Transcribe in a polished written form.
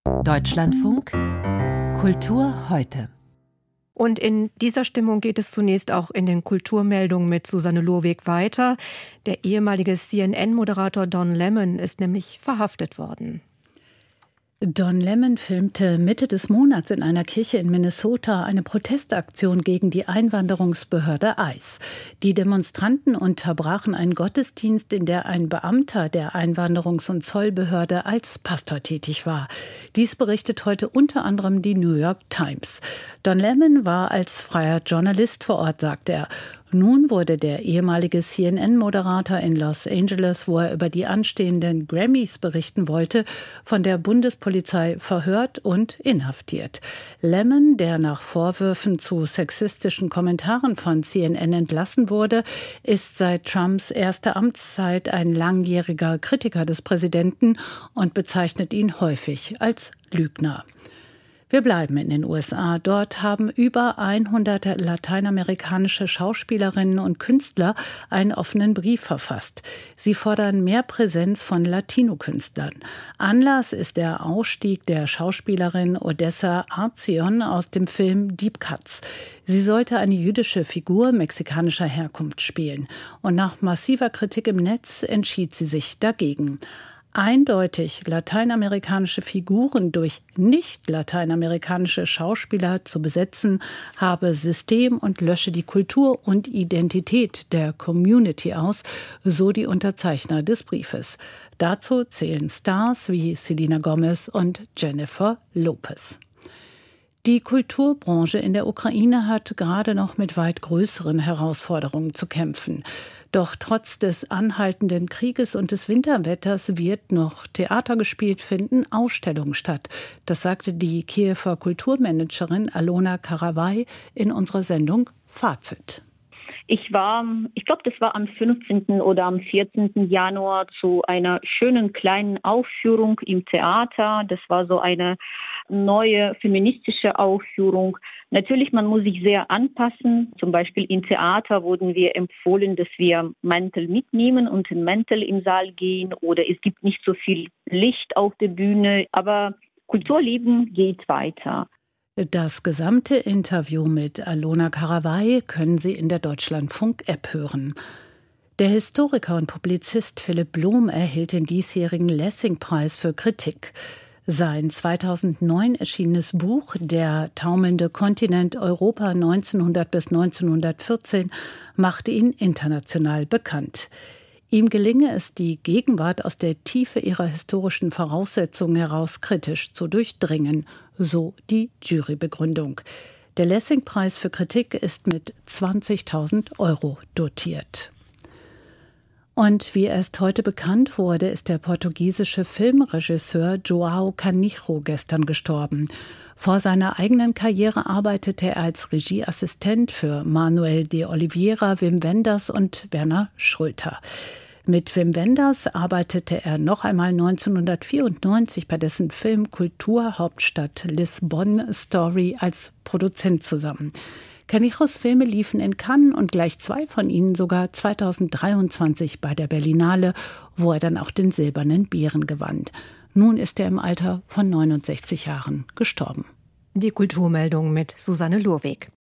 Deutschlandfunk Kultur heute. Und in dieser Stimmung geht es zunächst auch in den Kulturmeldungen mit Susanne Lohweg weiter. Der ehemalige CNN-Moderator Don Lemon ist nämlich verhaftet worden. Don Lemon filmte Mitte des Monats in einer Kirche in Minnesota eine Protestaktion gegen die Einwanderungsbehörde ICE. Die Demonstranten unterbrachen einen Gottesdienst, in der ein Beamter der Einwanderungs- und Zollbehörde als Pastor tätig war. Dies berichtet heute unter anderem die New York Times. Don Lemon war als freier Journalist vor Ort, sagt er. Nun wurde der ehemalige CNN-Moderator in Los Angeles, wo er über die anstehenden Grammys berichten wollte, von der Bundespolizei verhört und inhaftiert. Lemon, der nach Vorwürfen zu sexistischen Kommentaren von CNN entlassen wurde, ist seit Trumps erster Amtszeit ein langjähriger Kritiker des Präsidenten und bezeichnet ihn häufig als Lügner. Wir bleiben in den USA. Dort haben über 100 lateinamerikanische Schauspielerinnen und Künstler einen offenen Brief verfasst. Sie fordern mehr Präsenz von Latino-Künstlern. Anlass ist der Ausstieg der Schauspielerin Odessa Arzion aus dem Film Deep Cuts. Sie sollte eine jüdische Figur mexikanischer Herkunft spielen. Und nach massiver Kritik im Netz entschied sie sich dagegen. Eindeutig lateinamerikanische Figuren durch nicht-lateinamerikanische Schauspieler zu besetzen, habe System und lösche die Kultur und Identität der Community aus, so die Unterzeichner des Briefes. Dazu zählen Stars wie Selena Gomez und Jennifer Lopez. Die Kulturbranche in der Ukraine hat gerade noch mit weit größeren Herausforderungen zu kämpfen. Doch trotz des anhaltenden Krieges und des Winterwetters wird noch Theater gespielt, finden Ausstellungen statt. Das sagte die Kiewer Kulturmanagerin Alona Karawai in unserer Sendung Fazit. Ich glaube, das war am 15. oder am 14. Januar zu einer schönen kleinen Aufführung im Theater. Das war so eine neue feministische Aufführung. Natürlich, man muss sich sehr anpassen. Zum Beispiel im Theater wurden wir empfohlen, dass wir Mäntel mitnehmen und in Mäntel im Saal gehen. Oder es gibt nicht so viel Licht auf der Bühne. Aber Kulturleben geht weiter. Das gesamte Interview mit Alona Karawai können Sie in der Deutschlandfunk-App hören. Der Historiker und Publizist Philipp Blom erhielt den diesjährigen Lessing-Preis für Kritik. Sein 2009 erschienenes Buch »Der taumelnde Kontinent Europa 1900 bis 1914« machte ihn international bekannt. Ihm gelinge es, die Gegenwart aus der Tiefe ihrer historischen Voraussetzungen heraus kritisch zu durchdringen, so die Jurybegründung. Der Lessing-Preis für Kritik ist mit 20.000 € dotiert. Und wie erst heute bekannt wurde, ist der portugiesische Filmregisseur João Carneiro gestern gestorben. Vor seiner eigenen Karriere arbeitete er als Regieassistent für Manuel de Oliveira, Wim Wenders und Werner Schröter. Mit Wim Wenders arbeitete er noch einmal 1994 bei dessen Film Kulturhauptstadt Lissabon Story als Produzent zusammen. Carneiros Filme liefen in Cannes und gleich 2 von ihnen sogar 2023 bei der Berlinale, wo er dann auch den Silbernen Bären gewann. Nun ist er im Alter von 69 Jahren gestorben. Die Kulturmeldung mit Susanne Lohweg.